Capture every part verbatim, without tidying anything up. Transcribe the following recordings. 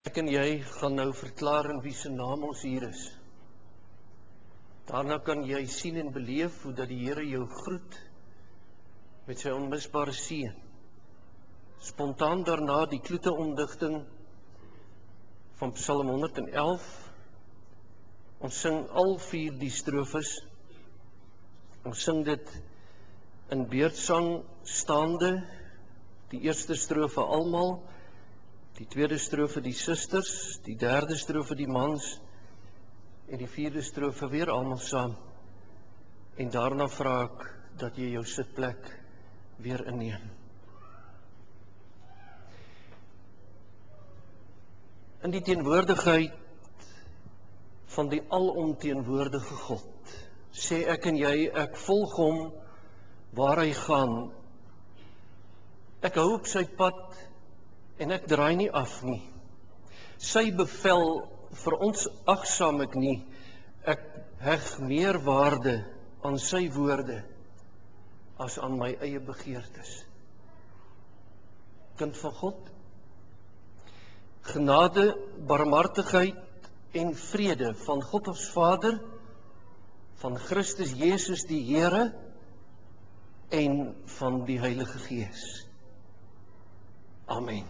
Ek en jy gaan nou verklaar in wie se naam ons hier is. Daarna kan jy sien en beleef hoe dat die Here jou groet met sy onmisbare seën. Spontaan daarna die kloete omdigting van Psalm honderd en elf. Ons sing al vier die strofes. Ons sing dit in beurtsang staande. Die eerste strofe almal, die tweede strofe die susters, die derde strofe die mans en die vierde strofe weer almal saam. En daarna vra ek dat jy jou sitplek weer inneem. In die teenwoordigheid van die alomteenwoordige God sê ek en jy, ek volg hom waar hy gaan. Ek hou op sy pad en ek draai nie af nie. Sy bevel vir ons agsaam ek nie. Ek heg meer waarde aan sy woorde as aan my eie begeertes. Kind van God, genade, barmhartigheid en vrede van God ons Vader, van Christus Jesus die Here en van die Heilige Gees. Amen.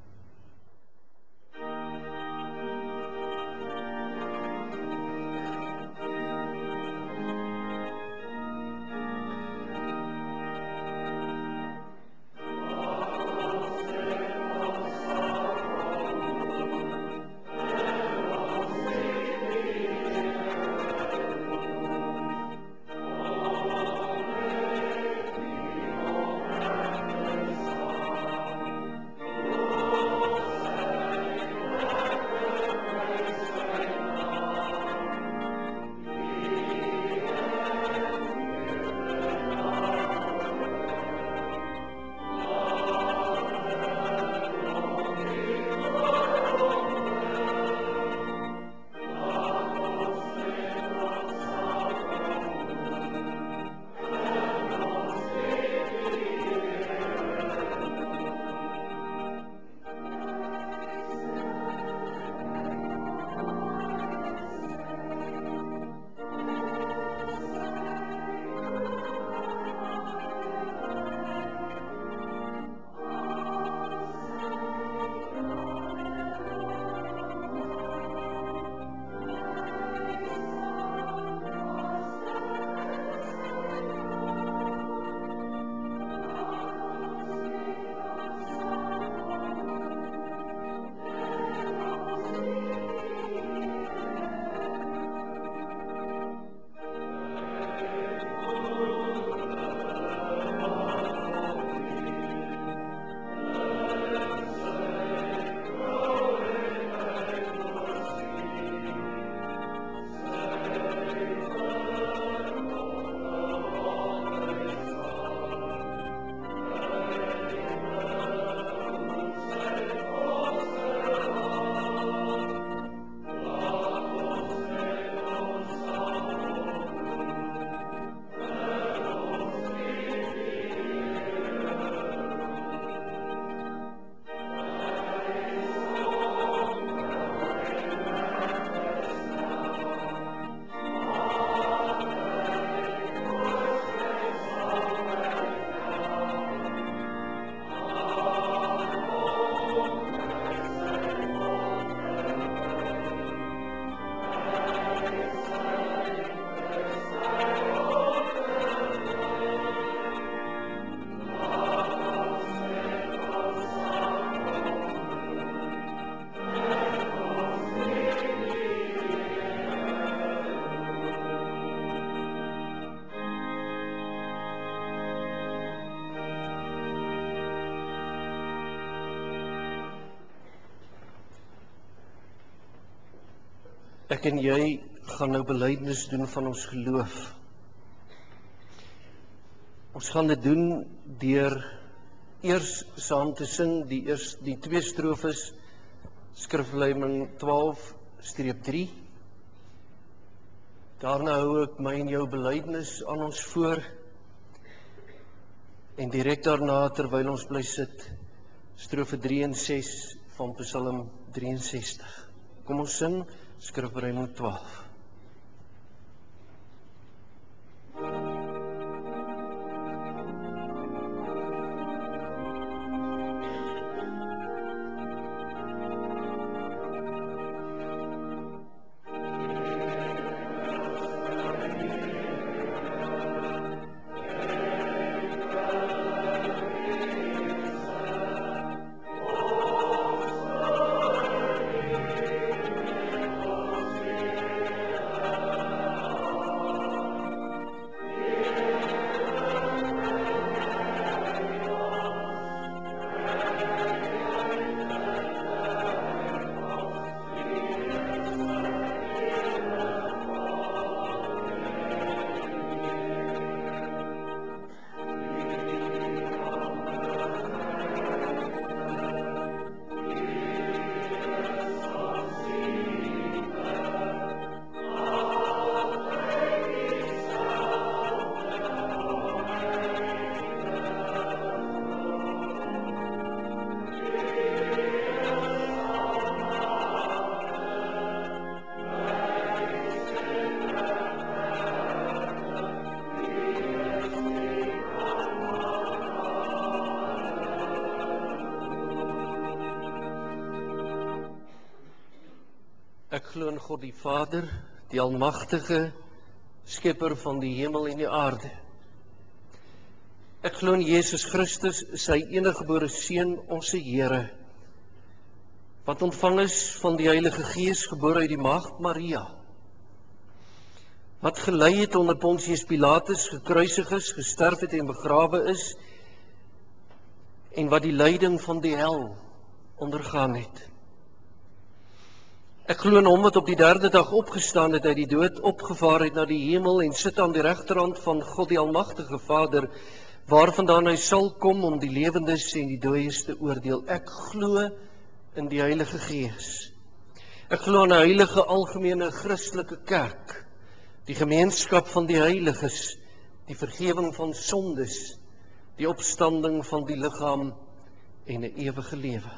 Ek en jy gaan nou belydenis doen van ons geloof. Ons gaan dit doen deur eers saam te sing die eers die twee strofes skriflyming twaalf drie. Daarna hou ek my en jou belydenis aan ons voor en direk daarna terwyl ons bly sit strofe drie en ses van Psalm drieënsestig. Kom ons sing Skrifbreiding twaalf. Ek glo in God die Vader, die almagtige skepper van die hemel en die aarde. Ek glo in Jesus Christus, sy eniggebore Seun, ons Here, wat ontvang is van die Heilige Gees, gebore uit die maagd Maria, wat gelei het onder Pontius Pilatus, gekruisig is, gesterf het en begrawe is, en wat die lyding van die hel ondergaan het. Ek glo in hom wat op die derde dag opgestaan het uit die dood, opgevaar het na die hemel en sit aan die regterhand van God die almagtige Vader, waarvandaan hy sal kom om die lewendes en die dooies te oordeel. Ek glo in die Heilige Gees. Ek glo in 'n heilige algemene Christelike kerk, die gemeenskap van die heiliges, die vergifnis van sondes, die opstanding van die liggaam en 'n ewige lewe.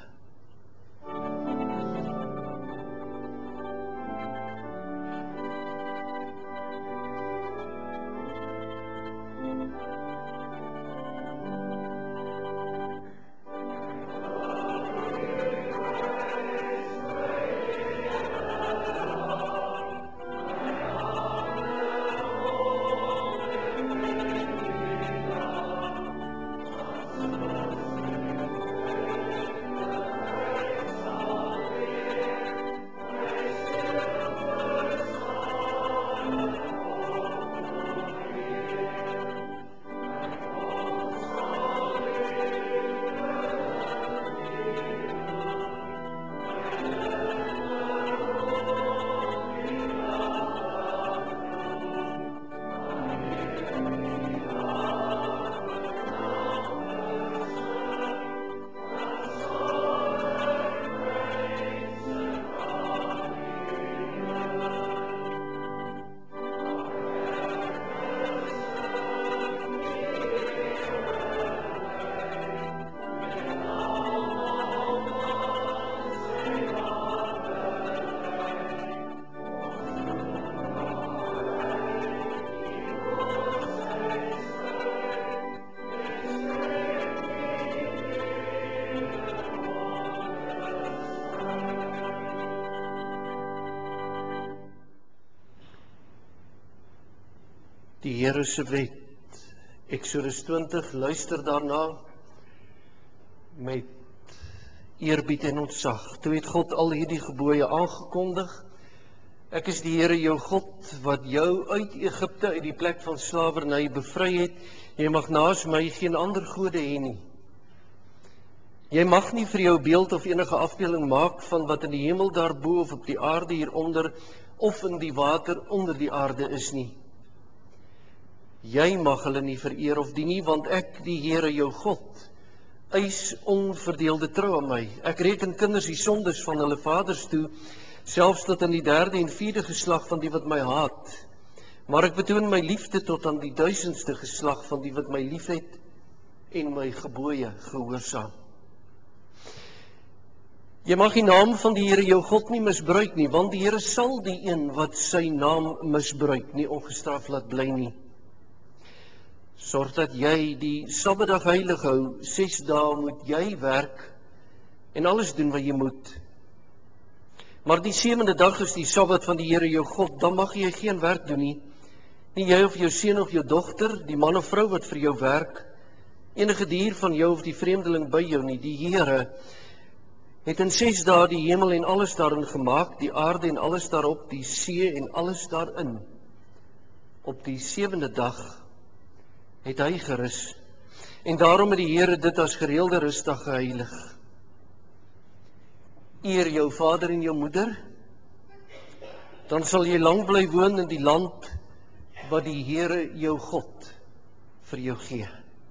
Die Here se wet, Eksodus twintig, luister daarna met eerbied en ontzag. Toe het God al hierdie gebooie aangekondig. Ek is die Here jou God, wat jou uit Egipte, uit die plek van slawerny bevry het. Jy mag naas my geen ander gode hê nie. Jy mag nie vir jou beeld of enige afbeelding maak van wat in die hemel daarbo of op die aarde hieronder of in die water onder die aarde is nie. Jy mag hulle nie vereer of dien nie, want ek, die Here jou God, eis onverdeelde trou aan my. Ek reken kinders die sondes van hulle vaders toe, selfs tot in die derde en vierde geslag van die wat my haat. Maar ek betoon my liefde tot aan die duisendste geslag van die wat my liefhet en my gebooie gehoorsaam. Jy mag die naam van die Here jou God nie misbruik nie, want die Here sal die een wat sy naam misbruik nie ongestraf laat bly nie. Sorg dat jy die Sabbatdag heilig hou, ses dae moet jy werk en alles doen wat jy moet. Maar die sewende dag is die Sabbat van die Here jou God, dan mag jy geen werk doen nie. Nie jy of jou seun of jou dogter, die man of vrou wat vir jou werk, enige dier van jou of die vreemdeling by jou nie. Die Here het in ses dae die hemel en alles daarin gemaak, die aarde en alles daarop, die see en alles daarin. Op die sewende dag het hy gerus, en daarom het die Here dit as gereelde rusdag geheilig. Eer jou vader en jou moeder, dan sal jy lang bly woon in die land wat die Here jou God vir jou gee.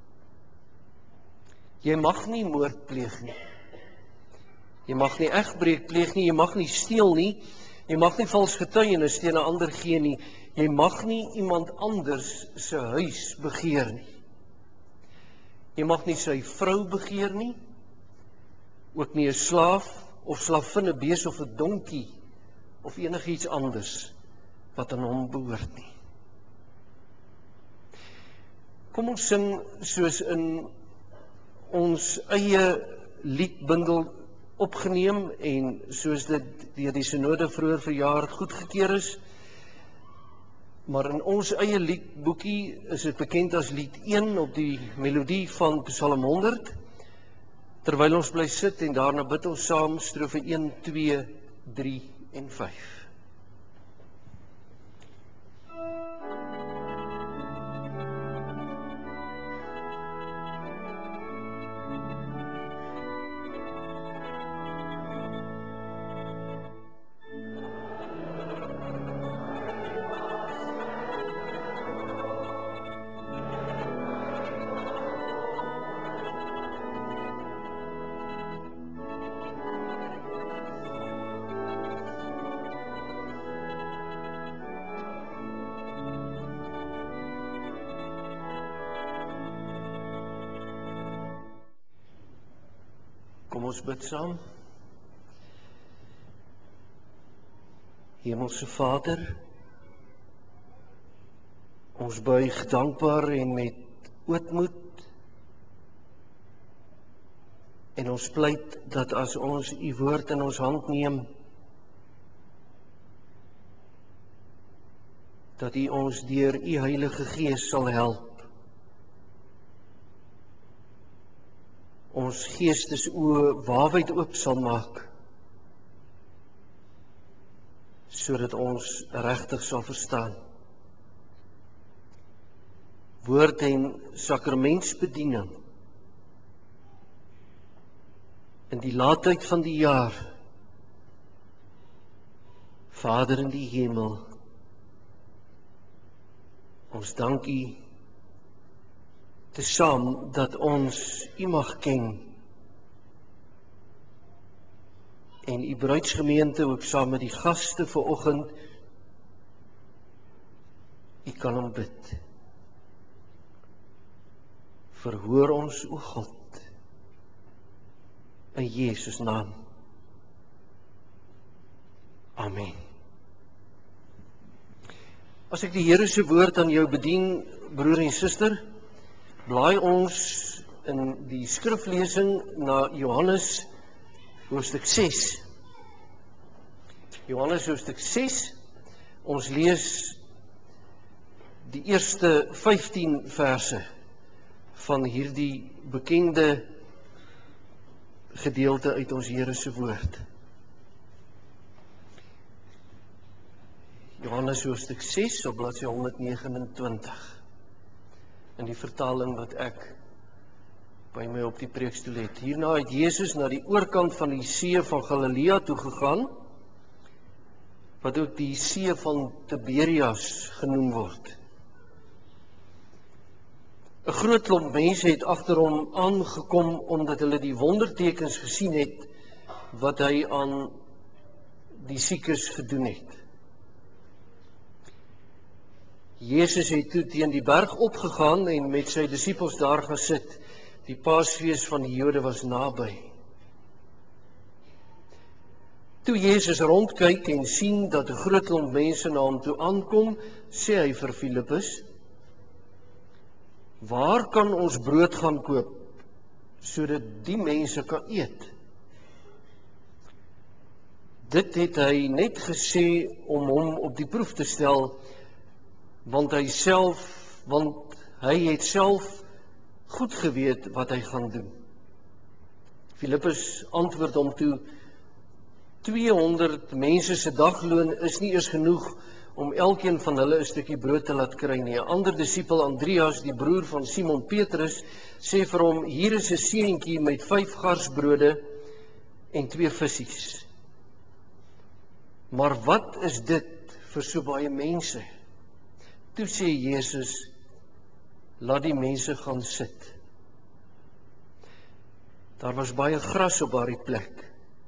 Jy mag nie moord pleeg nie. Jy mag nie egbreek pleeg nie, jy mag nie steel nie, jy mag nie vals getuienis teen 'n ander gee nie, jy mag nie iemand anders se huis begeer nie. Jy mag nie sy vrou begeer nie, ook nie 'n slaaf of slavin, 'n bees of 'n donkie of enigiets anders wat aan hom behoort nie. Kom ons sing soos in ons eie liedbundel opgeneem en soos dit deur die synode vroeër verjaar goedgekeur is. Maar in ons eie liedboekie is dit bekend as lied een op die melodie van Psalm honderd. Terwyl ons bly sit en daarna bid ons saam strofe een, twee, drie en vyf. Kom ons bid saam. Hemelse Vader, ons buig dankbaar en met ootmoed en ons pleit dat as ons u woord in ons hand neem, dat u ons deur u Heilige Gees sal help. Ons geestesoë waawyd oop sal maak, sodat ons regtig sal verstaan. Woord en sakramentsbediening in die laatheid van die jaar. Vader in die hemel, ons dank u tesaam dat ons u mag ken en u bruidsgemeente ook saam met die gaste vanoggend u kan aanbid. Verhoor ons, o God, in Jesus naam. Amen. As ek die Here se woord aan jou bedien, broer en suster, blaai ons in die skriflesing na Johannes hoofstuk ses. Johannes hoofstuk ses, ons lees die eerste vyftien verse van hierdie bekende gedeelte uit ons Here se woord. Johannes hoofstuk ses op bladsy honderd vyf agt nege. In die vertaling wat ek by my op die preekstoel het. Hierna het Jesus na die oorkant van die see van Galilea toe gegaan, wat ook die see van Tiberias genoem word. 'n Groot klomp mense het agter hom aangekom omdat hulle die wondertekens gesien het wat hy aan die siekes gedoen het. Jesus het toe teen die berg opgegaan en met sy disippels daar gesit. Die Paasfees van die Jode was naby. Toe Jezus rondkyk en sien dat 'n groot klomp mense na hom toe aankom, sê hy vir Filippus: "Waar kan ons brood gaan koop sodat die mense kan eet?" Dit het hy net gesê om hom op die proef te stel, want hy self, want hy het self goed geweet wat hy gaan doen. Filippus antwoord hom toe: tweehonderd mense se dagloon is nie eers genoeg om elkeen van hulle 'n stukkie brood te laat kry nie. 'n Ander disipel, Andreas, die broer van Simon Petrus, sê vir hom: "Hier is 'n seentjie met vyf garsbrode en twee vissies." "Maar wat is dit vir so baie mense?" Toe sê Jesus: "Laat die mense gaan sit." Daar was baie gras op daardie plek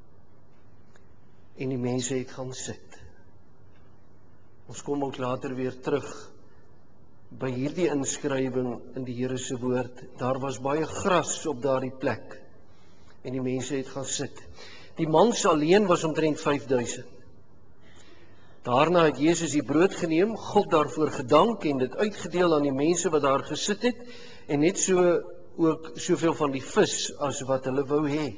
en die mense het gaan sit. Ons kom ook later weer terug by hierdie inskrywing in die Here se woord. Daar was baie gras op daardie plek en die mense het gaan sit. Die mans alleen was omtrent vyf duisend. Daarna het Jesus die brood geneem, God daarvoor gedank en dit uitgedeel aan die mense wat daar gesit het, en net so ook soveel van die vis as wat hulle wou hê.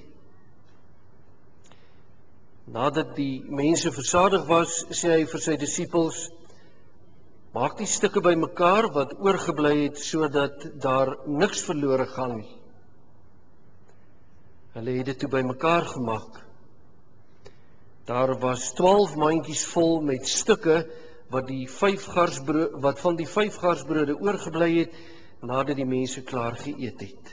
Nadat die mense versadig was, sê hy vir sy disippels: "Maak die stukke bymekaar wat oorgebly het, sodat daar niks verlore gaan nie." Hulle het dit toe bymekaar gemaak. Daar was twaalf mandjies vol met stukke wat die vyf garsbrood wat van die vyf garsbrode oorgebly het nadat die mense klaar geëet het.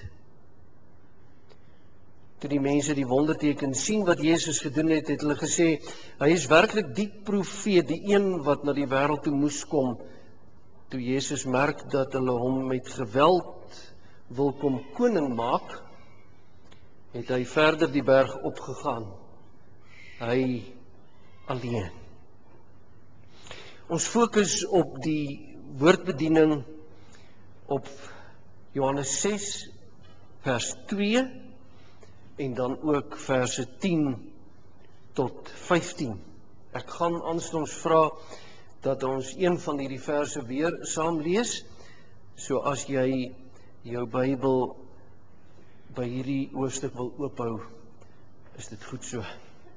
Toe die mense die wonderteken sien wat Jesus gedoen het, het hulle gesê: "Hy is werklik die profeet, die een wat na die wêreld toe moes kom." Toe Jesus merk dat hulle hom met geweld wil kom koning maak, het hy verder die berg opgegaan. Hy alleen. Ons fokus op die woordbediening op Johannes ses vers twee en dan ook verse tien tot vyftien. Ek gaan aanstonds vra dat ons een van hierdie verse weer saam lees. So as jy jou Bybel by hierdie hoofstuk wil oophou, is dit goed so.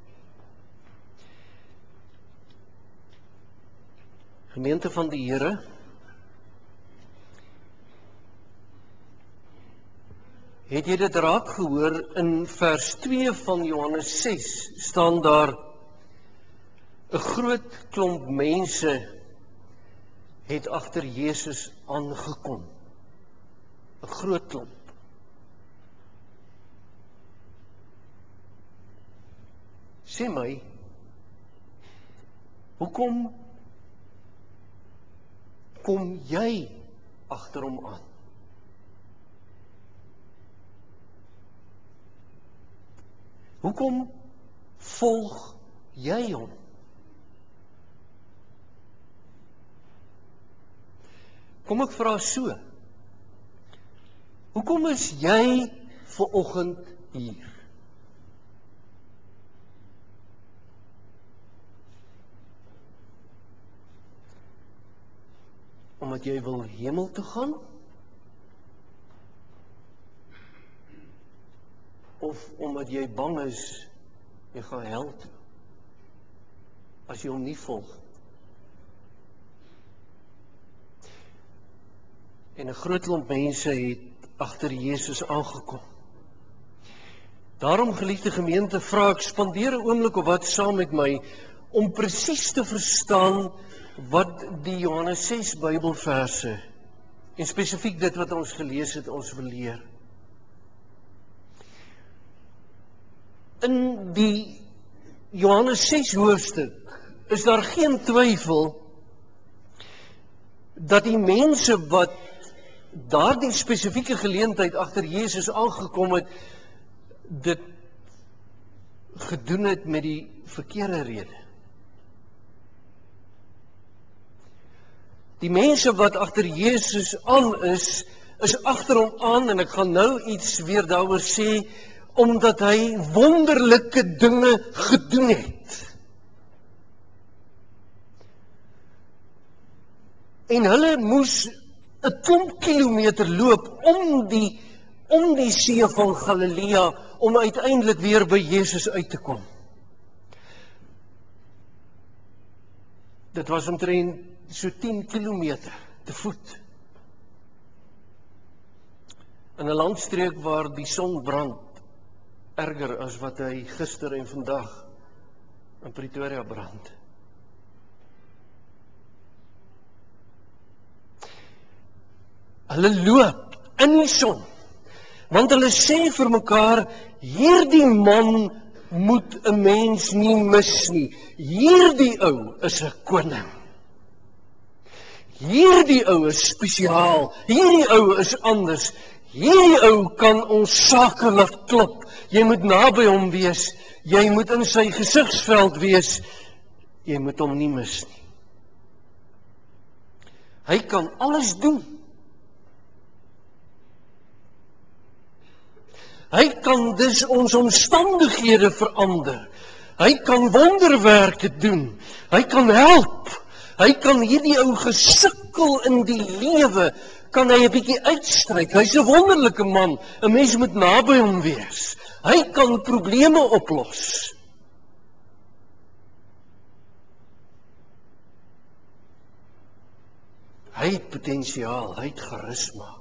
Gemeente van die Here, het jy dit raak gehoor, in vers twee van Johannes ses staan daar: "'n groot klomp mense het agter Jesus aangekom." 'n Groot klomp. Sê my, hoekom kom jy agter hom aan? Hoekom volg jy hom? Kom ek vra so, hoekom is jy vanoggend hier? Omdat jy wil hemel toe gaan? Of omdat jy bang is, jy gaan hel toe, as jy hom nie volg? En 'n groot klomp mense het agter Jesus aangekom. Daarom, geliefde gemeente, vra ek, spandeer 'n oomblik of wat saam met my om presies te verstaan wat die Johannes ses Bybelverse en spesifiek dit wat ons gelees het, ons wil leer. In die Johannes ses hoofstuk is daar geen twyfel dat die mense wat daardie spesifieke geleentheid agter Jesus aangekom het, dit gedoen het met die verkeerde rede. Die mense wat agter Jesus aan is, is agter hom aan, en ek gaan nou iets weer daaroor sê, omdat hy wonderlike dinge gedoen het. En hulle moes 'n klomp kilometer loop om die, om die see van Galilea, om uiteindelik weer by Jesus uit te kom. Dit was omtrent so tien kilometer te voet. In 'n landstreek waar die son brand, erger as wat hy gister en vandag in Pretoria brand. Hulle loop in die son, want hulle sê vir mekaar, hierdie man moet 'n mens nie mis nie. Hierdie ou is 'n koning. Hierdie ou is spesiaal. Hierdie ou is anders. Hierdie ou kan ons sake laat klop. Jy moet naby hom wees. Jy moet in sy gesigsveld wees. Jy moet hom nie mis nie. Hy kan alles doen. Hy kan dus ons omstandighede verander. Hy kan wonderwerke doen. Hy kan help. Hy kan hierdie ou gesukkel in die lewe, kan hy 'n bietjie uitstryk. Hy's 'n wonderlike man. 'n Mens moet naby hom wees. Hy kan probleme oplos. Hy het potensiaal, hy het charisma.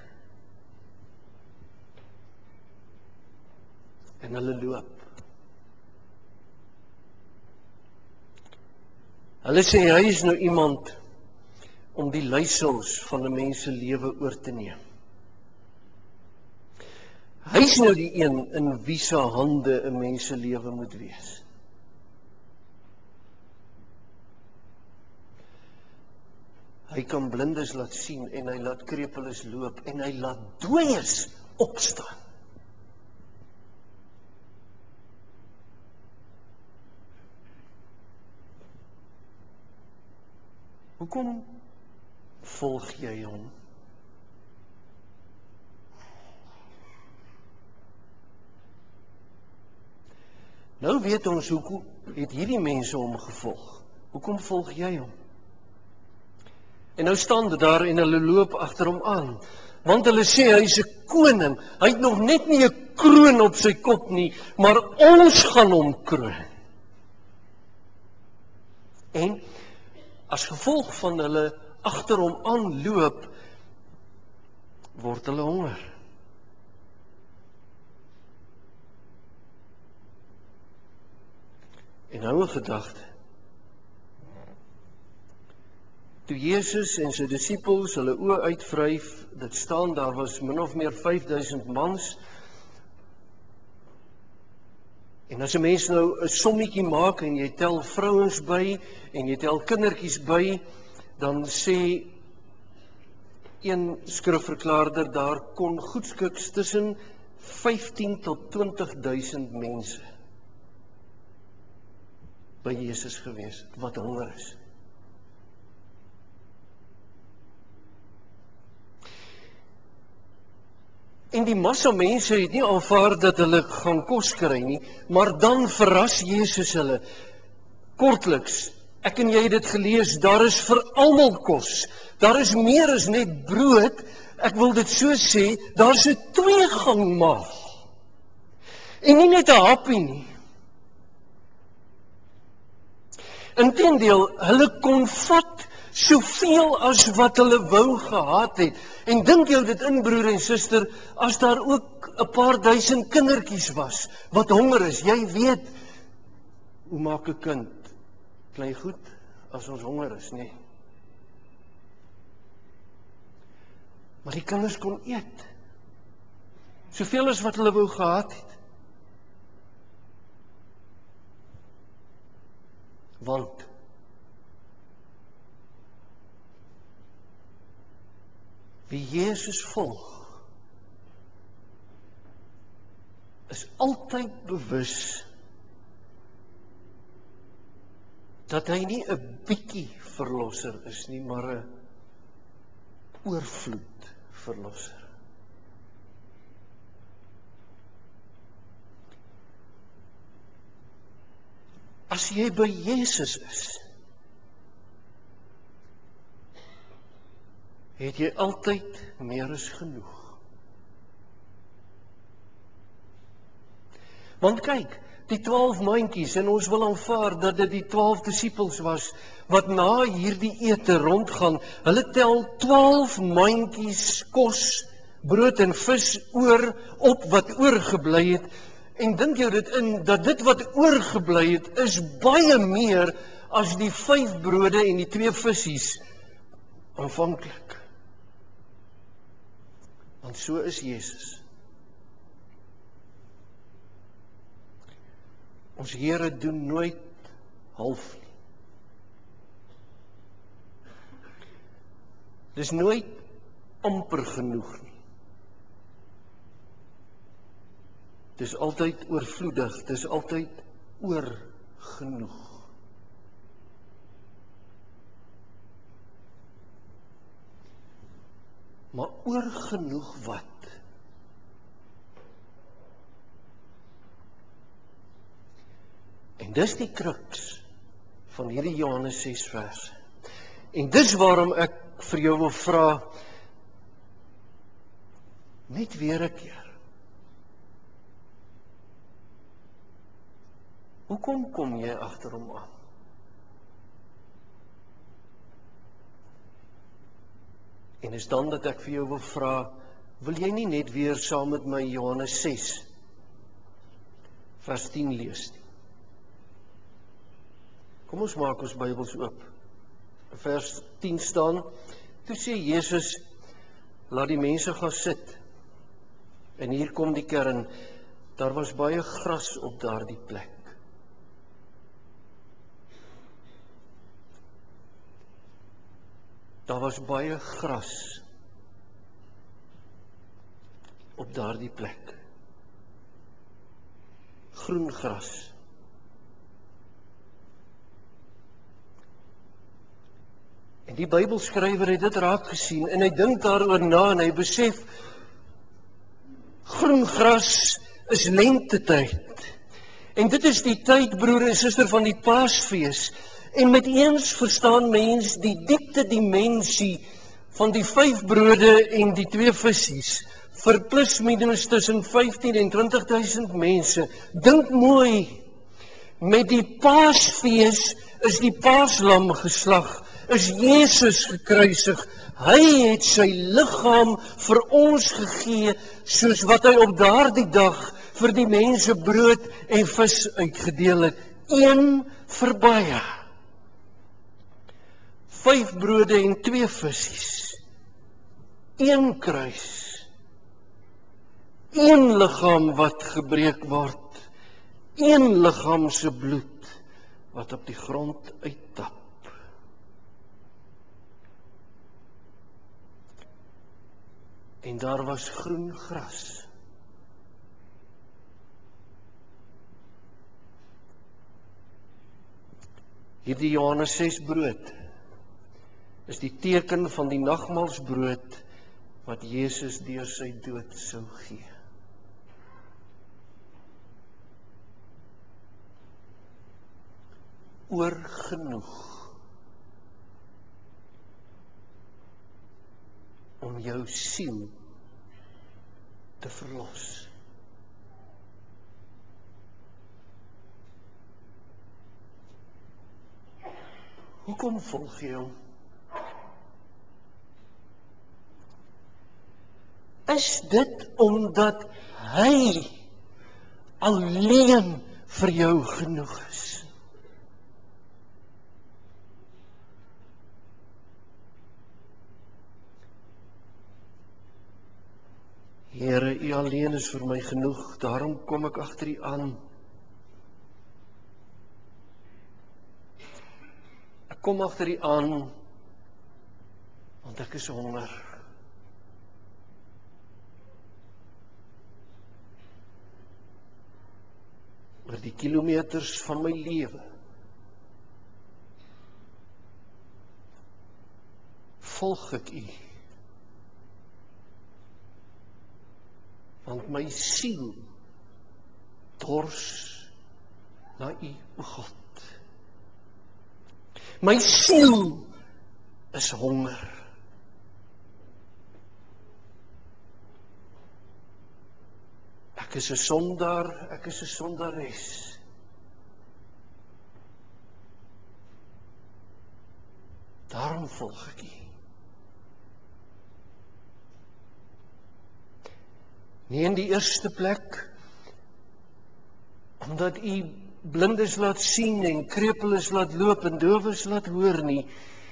En hulle loop. Hulle sê hy is nou iemand om die leiersels van 'n mens se lewe oor te neem. Hy is nou die een in wie se hande 'n mens se lewe moet wees. Hy kan blindes laat sien en hy laat krepeles loop en hy laat dooies opstaan. Hoekom volg jy hom? Nou weet ons hoekom het hierdie mense hom gevolg. Hoekom volg jy hom? En nou staan dit daar en hulle loop agter hom aan. Want hulle sê hy is 'n koning. Hy het nog net nie 'n kroon op sy kop nie, maar ons gaan hom kroon. En as gevolg van hulle agter hom aanloop, word hulle honger. En nou 'n gedagte. Toe Jesus en sy disippels hulle oë uitvryf, dit staan daar was min of meer vyf duisend mans. En as 'n mens nou 'n sommetjie maak en jy tel vrouens by en jy tel kindertjies by, dan sê een skrifverklaarder daar kon goedskiks tussen vyftien tot twintig duisend mense by Jesus gewees wat honger is. En die massa mense het nie aanvaar dat hulle gaan kos kry nie, maar dan verras Jesus hulle. Kortliks, ek en jy het dit gelees, daar is vir almal kos. Daar is meer as net brood. Ek wil dit so sê, daar's 'n tweegang maal. En nie net 'n happie nie. Inteendeel, hulle kon vat soveel as wat hulle wou gehad het. En dink jou dit in, broer en suster, as daar ook 'n paar duisend kindertjies was wat honger is. Jy weet, hoe maak 'n kind klein goed as ons honger is, nee. Maar die kinders kon eet. Soveel as wat hulle wou gehad het. Want wie Jesus volg, is altyd bewus dat hy nie 'n bietjie verlosser is nie, maar 'n oorvloed verlosser. As jy by Jesus is, het jy altyd meer as genoeg. Want kyk, die twaalf mandjies, en ons wil aanvaar dat dit die twaalf disippels was, wat na hierdie ete rondgaan, hulle tel twaalf mandjies kos, brood en vis oor, op wat oorgebly het, en dink jou dit in, dat dit wat oorgebly het, is baie meer as die vyf brode en die twee visies, aanvanklik. Want so is Jesus. Ons Here doen nooit half nie. Dis nooit amper genoeg nie. Dis altyd oorvloedig, dis altyd oor genoeg. Maar oor genoeg wat? En dis die kruks van hierdie Johannes ses verse. En dis waarom ek vir jou wil vra, net weer 'n keer. Hoekom kom jy agter hom aan? En is dan dat ek vir jou wil vra, wil jy nie net weer saam met my Johannes ses vers tien lees nie? Kom ons maak ons Bybels oop. Vers tien staan, toe sê Jesus, laat die mense gaan sit. En hier kom die kern, daar was baie gras op daardie plek. Daar was baie gras op daardie plek. Groen gras. En die Bybelskrywer het dit raak gesien, en hy dink daaroor na, en hy besef, groen gras is lentetyd. En dit is die tyd, broer en suster, van die Paasfees. En met eens verstaan mens die diepte dimensie van die vyf brode en die twee visies, vir plus minus tussen vyftien en twintig duisend mense. Dink mooi, met die Paasfees is die Paaslam geslag, is Jesus gekruisig. Hy het sy liggaam vir ons gegee, soos wat hy op daardie dag vir die mense brood en vis uitgedeel het. Een vir baie. Vyf brode en twee visies. Een kruis. Een liggaam wat gebreek word. Een liggaam se bloed wat op die grond uittap. En daar was groen gras. Hierdie Johannes ses brood is die teken van die nagmaalsbrood wat Jesus deur sy dood sou gee. Oor genoeg om jou siel te verlos. Hoekom volg jy hom? Is dit omdat hy alleen vir jou genoeg is? Here, U alleen is vir my genoeg, daarom kom ek agter U aan. Ek kom agter U aan, want ek is honger. Oor die kilometers van my lewe volg ek U. Want my siel dors na U, o God. My siel is honger. Ek is 'n sondaar, ek is 'n sondares. Daarom volg ek U. Nie in die eerste plek, omdat U blindes laat sien en krepeles laat loop en dowes laat hoor nie.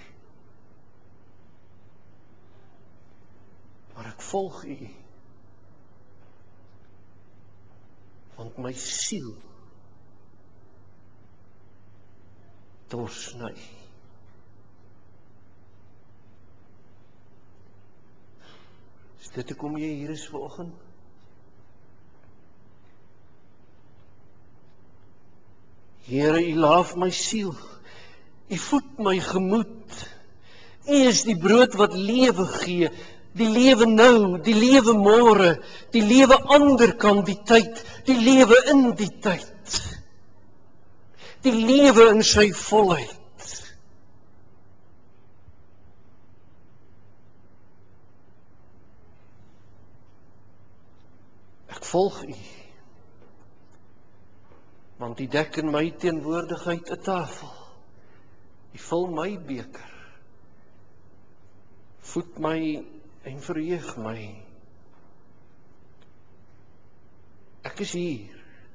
Maar ek volg U, want my siel dors na U. Is dit hoekom jy hier is vanoggend? Here, U laaf my siel, U voed my gemoed, U is die brood wat lewe gee, die lewe nou, die lewe môre, die lewe ander kant die tyd, die lewe in die tyd, die lewe in sy volheid. Ek volg U, want U dek in my teenwoordigheid 'n tafel. U vul my beker, voed my en verheug my. Ek is hier,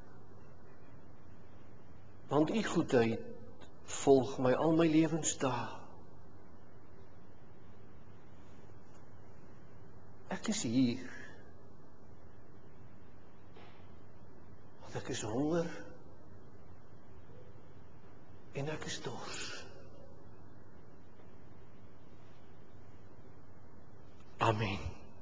want U goedheid volg my al my lewensdae. Ek is hier, want ek is honger en ek is dors. Amen.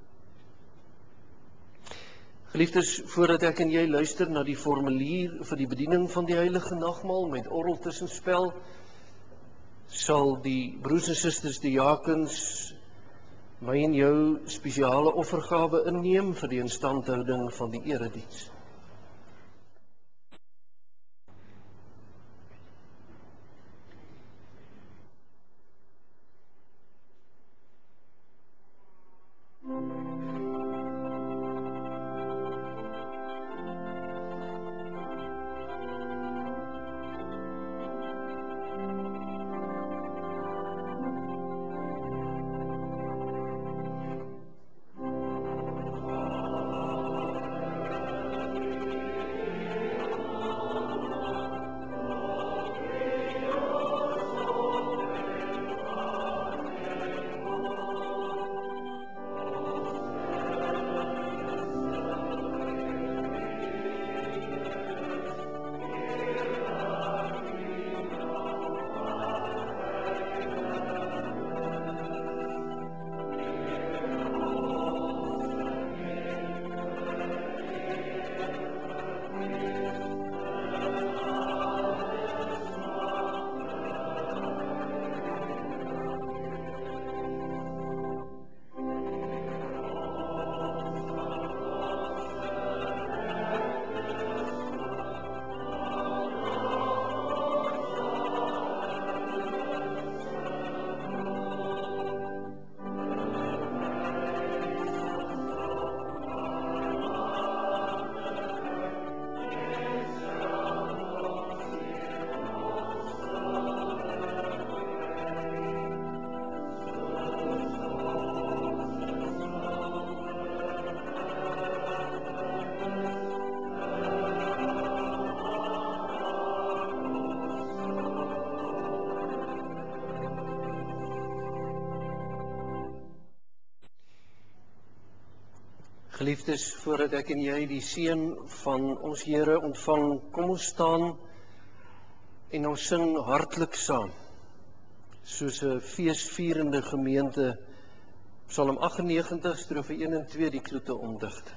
Geliefdes, voordat ek en jy luister na die formulier vir die bediening van die heilige nagmaal met orgel tussenspel, sal die broers en susters diakens my en jou spesiale offergawe inneem vir die instandhouding van die erediens. Geliefdes, voordat ek en jy die seën van ons Here ontvang, kom ons staan en ons sing hartlik saam, soos 'n feesvierende gemeente, Psalm agt en negentig, strofe een en twee, die kloete omdigting.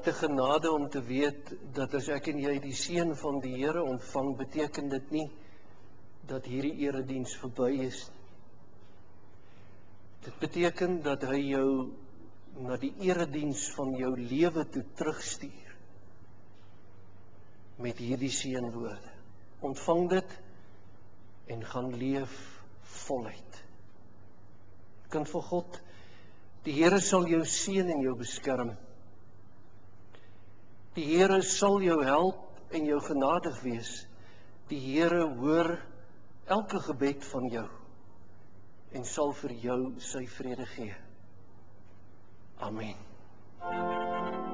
Wat 'n genade om te weet dat as ek en jy die seën van die Here ontvang, beteken dit nie dat hierdie erediens verby is nie. Dit beteken dat hy jou na die erediens van jou lewe toe terugstuur met hierdie seënwoorde. Ontvang dit en gaan leef voluit. Kind van God, die Here sal jou seën en jou beskerm. Die Here sal jou help en jou genadig wees. Die Here hoor elke gebed van jou en sal vir jou sy vrede gee. Amen.